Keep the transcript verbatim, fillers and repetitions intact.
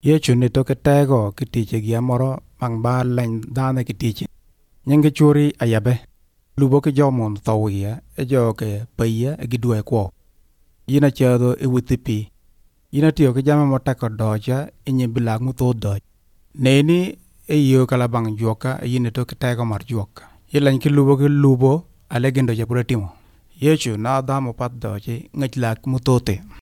Yechu ni to ketego kitiche gi amoro mang ba len dane kitiche. Nyenge churi ayabe. Lubo ke jomon thawiya e jo ke paya e gidwe ko. Yina chado e wutipi. Yina tiyo ke jama motako doja e nye bilag muto doj. Neni e yo kalabang juoka e yina to ketego mar juoka. Yila nke lubo ke lubo ale gendo japura timo. Yechu na damo pat doje ngach lak mutote.